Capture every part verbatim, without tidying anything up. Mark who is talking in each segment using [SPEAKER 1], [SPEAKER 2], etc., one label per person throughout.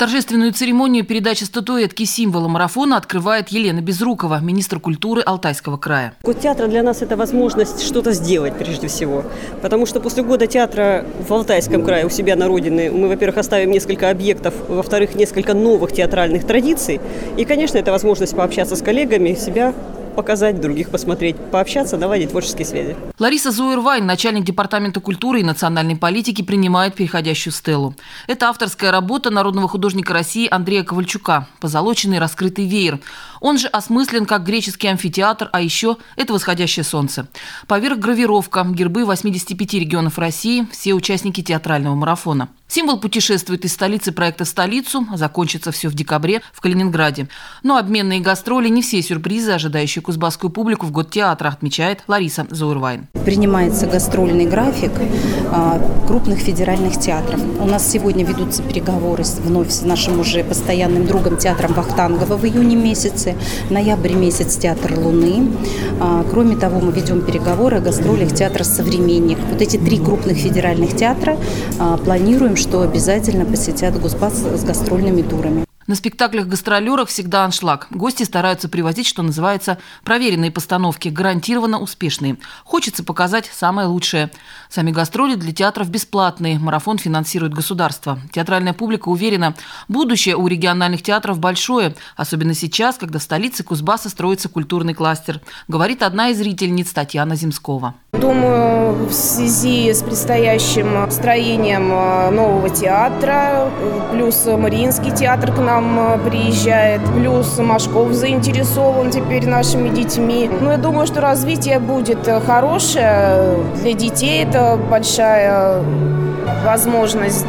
[SPEAKER 1] Торжественную церемонию передачи статуэтки символа марафона открывает Елена Безрукова, министр культуры Алтайского края.
[SPEAKER 2] Год театра для нас – это возможность что-то сделать прежде всего. Потому что после года театра в Алтайском крае у себя на родине мы, во-первых, оставим несколько объектов, во-вторых, несколько новых театральных традиций. И, конечно, это возможность пообщаться с коллегами, себя показать, других посмотреть, пообщаться, наладить творческие связи.
[SPEAKER 1] Лариса Зуэрвайн, начальник департамента культуры и национальной политики, принимает переходящую стелу. Это авторская работа народного художника России Андрея Ковальчука «Позолоченный раскрытый веер». Он же осмыслен как греческий амфитеатр, а еще это восходящее солнце. Поверх гравировка, гербы восьмидесяти пяти регионов России, все участники театрального марафона. Символ путешествует из столицы проекта в столицу, закончится все в декабре в Калининграде. Но обменные гастроли не все сюрпризы, ожидающие кузбасскую публику в год театра, отмечает Лариса Зуэрвайн.
[SPEAKER 3] Принимается гастрольный график а, крупных федеральных театров. У нас сегодня ведутся переговоры с, вновь с нашим уже постоянным другом театром Вахтангова в июне месяце, ноябрь месяц театр Луны. А, кроме того, мы ведем переговоры о гастролях театра «Современник». Вот эти три крупных федеральных театра а, планируем, что обязательно посетят Кузбасс с гастрольными турами.
[SPEAKER 1] На спектаклях-гастролерах всегда аншлаг. Гости стараются привозить, что называется, проверенные постановки, гарантированно успешные. Хочется показать самое лучшее. Сами гастроли для театров бесплатные. Марафон финансирует государство. Театральная публика уверена, будущее у региональных театров большое, особенно сейчас, когда в столице Кузбасса строится культурный кластер, говорит одна из зрительниц Татьяна Земскова.
[SPEAKER 4] Думаю, в связи с предстоящим строением нового театра, плюс Мариинский театр к нам приезжает, плюс Машков заинтересован теперь нашими детьми. Но я думаю, что развитие будет хорошее. Для детей это большая возможность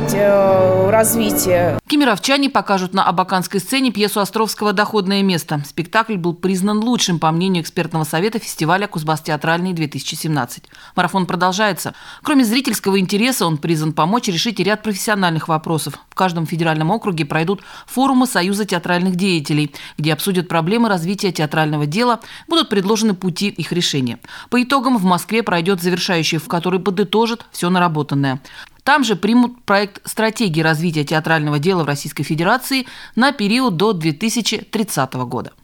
[SPEAKER 4] развития.
[SPEAKER 1] Кемеровчане покажут на абаканской сцене пьесу Островского «Доходное место». Спектакль был признан лучшим, по мнению экспертного совета фестиваля «Кузбасс театральный-две тысячи семнадцать». Марафон продолжается. Кроме зрительского интереса, он призван помочь решить ряд профессиональных вопросов. В каждом федеральном округе пройдут форумы Союза театральных деятелей, где обсудят проблемы развития театрального дела, будут предложены пути их решения. По итогам в Москве пройдет завершающий, в который подытожит все наработанное. Там же примут проект стратегии развития театрального дела в Российской Федерации на период до две тысячи тридцатого года.